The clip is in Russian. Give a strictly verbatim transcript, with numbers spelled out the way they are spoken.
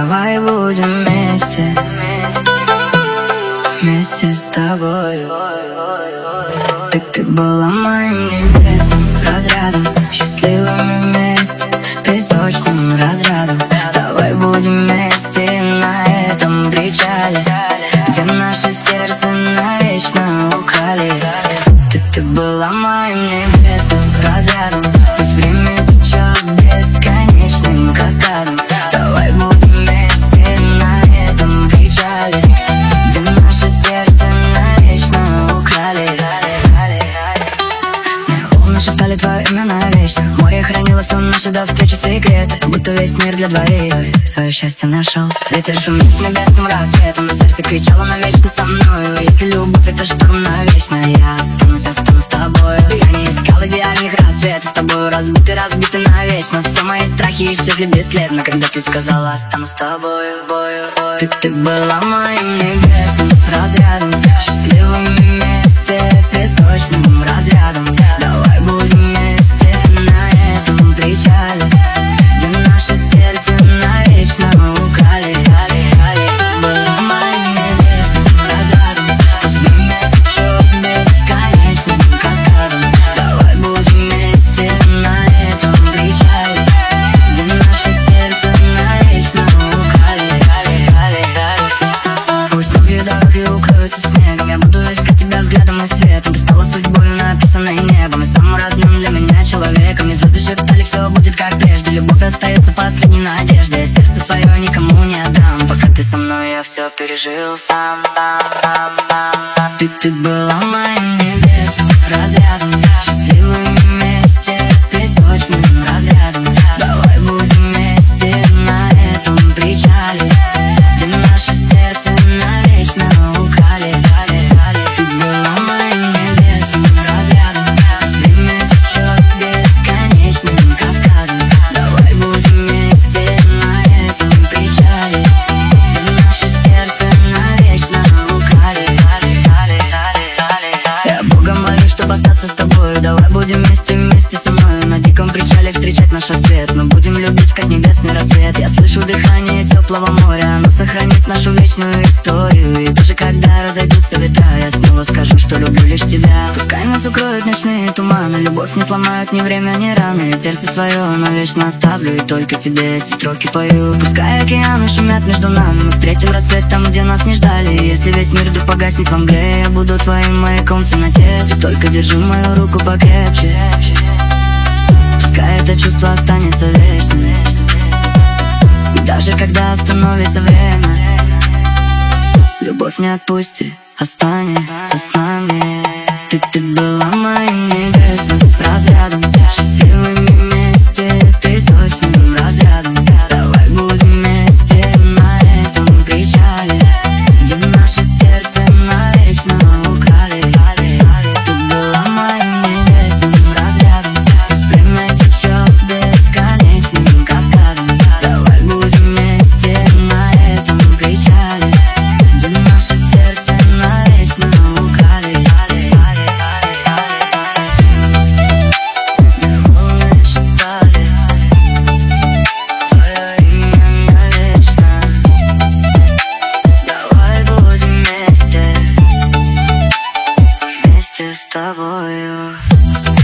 Давай будем вместе, вместе с тобой. Ты, ты была моим небесным разрядом, счастливыми вместе, песочным разрядом. Давай будем вместе на этом причале, где наши сердца навечно укали. Ты, ты была моим небесным разрядом, пусть время течет бесконечным каскадом. Давай будем вместе на этом причале, где наши сердца навечно украли. Мне волны шептали твое имя навечно, море хранило все наши до встречи секреты, будто весь мир для двоих свое счастье нашел. Ветер шумит небесным рассветом, но сердце кричало навечно со мною. Если любовь это шторм навечно, я останусь, останусь с тобою. Я не искал идеальных рассветов, с тобою разбиты, разбиты навечно. Все мои страхи исчезли бесследно, когда ты сказала останусь с тобою. Ты, ты была моим небесным разрядом, счастливыми вместе, песочным разрядом. Давай будем вместе на этом причале, где наши сердца навечно украли. Была моим небесным разрядом, пусть время течет бесконечным каскадом. Давай будем вместе на этом причале, где наши сердца навечно украли. Пусть ноги дороги укроются снегом, я буду искать тебя взглядом и светом. Ты стала судьбой, написанной небом, и самым родным для меня человеком. И звезды шептали, все будет как прежде, любовь остается последней надеждой. Я сердце свое никому не отдам, пока ты со мной, я все пережил сам. Ты, ты была моим небесным разрядом, счастливыми вместе, песочным разрядом. Давай будем вместе на этом причале, где наши сердца навечно украли. Ты была моим небесным разрядом, пусть время течет бесконечным каскадом. Давай будем вместе на этом причале, где наши сердца навечно украли. Я Богом молюсь, чтобы остаться с тобой. Давай будем вместе, вместе со мной на диком причале встречать наш рассвет. Мы будем любить, как небесный рассвет. Я слышу дыхание теплого моря, оно сохранит нашу вечную историю. И даже когда разойдутся ветра, я снова скажу, что люблю лишь тебя. Пускай нас укроют ночные туманы, любовь не сломают ни время, ни раны. Сердце свое навечно оставлю и только тебе эти строки пою. Пускай океаны шумят между нами, мы встретим рассвет там, где нас не ждали. И если весь мир вдруг погаснет во мгле, я буду твоим маяком в темноте. Ты только держи мою руку покрепче, пускай это чувство останется вечно. И даже когда остановится время, любовь не отпусти, останется с нами. Ты, ты была моим небесным разрядом, счастливыми вместе, песочным разрядом. Давай будем вместе на этом причале, где наши сердца навечно украли. Ты была моим небесным разрядом, пусть время течет бесконечным каскадом. Давай будем вместе на этом причале, где наши сердца навечно украли. Мне волны шептали твое имя навечно. Давай будем вместе, вместе с тобою.